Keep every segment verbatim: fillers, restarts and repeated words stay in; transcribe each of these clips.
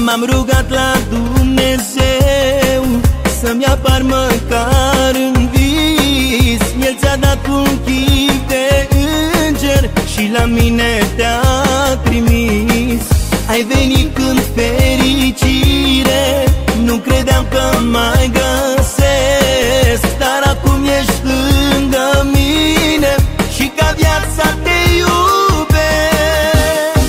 M-am rugat la Dumnezeu să-mi apar măcar în vis. El ți-a dat un chip de înger și la mine te-a trimis. Ai venit în fericire, nu credeam că mai găsesc, dar acum ești lângă mine și ca viața te iubesc.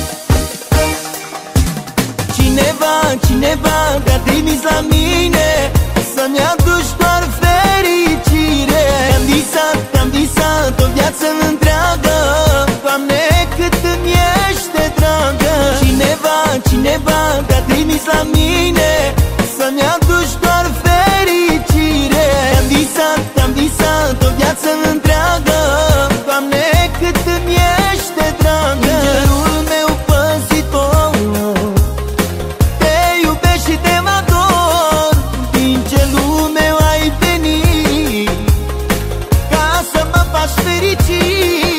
Cineva, cineva te-a trimis la mine să-mi aduci doar fericire. Te-am visat, te-am visat o viață întreagă, Doamne, cât îmi ești de dragă. Cineva, cineva te-a trimis la mine să-mi aduci doar fericire. Te-am visat, te-am visat o viață întreagă, Doamne, cât îmi ești de dragă. Îngerul meu păzitor, te iubesc și te ador. Din ce lume ai venit ca să mă faci fericit.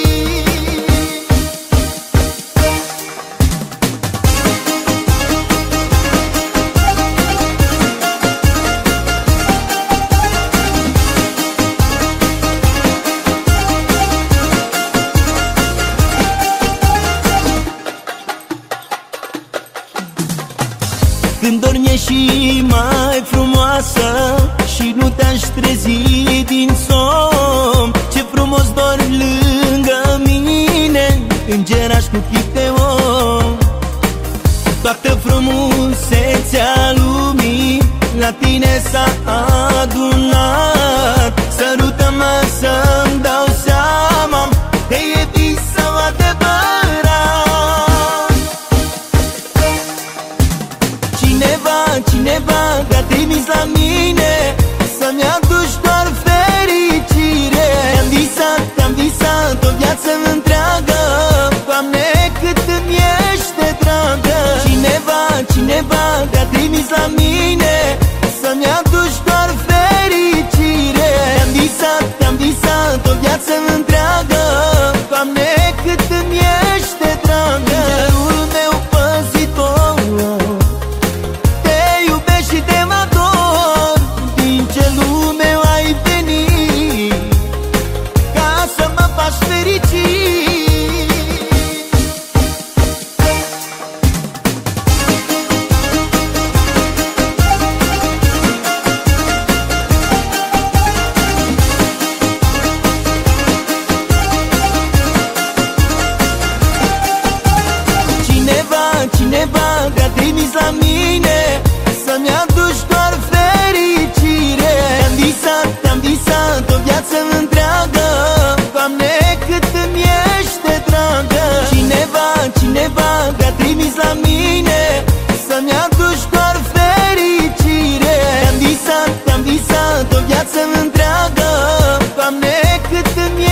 Când dormi și mai frumoasă și nu te-aș trezi din somn, ce frumos dormi lângă mine, îngeraș cu chip de om. Toată frumusețea lumii la tine s-a adunat. Sărută-mă să-mi dau seama, te e vis sau adevărat. Cineva, cineva te-a trimis la mine să-mi aduci doar fericire. Te-am visat, te-am visat o viață întreagă, Doamne, cât îmi ești de dragă. Cineva, cineva te-a trimis la mine să-mi aduci doar fericire. Te-am visat, te-am visat o viață întreagă, Doamne, cât îmi ești de dragă. Îngerul meu păzitor, te iubesc și te ador. Din ce lume ai venit ca să mă faci fericit. Cineva te-a trimis la mine să-mi aduci doar fericire. Te-am visat, te-am visat o viață întreagă, Doamne, cât îmi ești de dragă. Cineva, cineva te-a trimis la mine să-mi aduci doar fericire. Te-am visat, te-am visat o viață întreagă, Doamne, cât îmi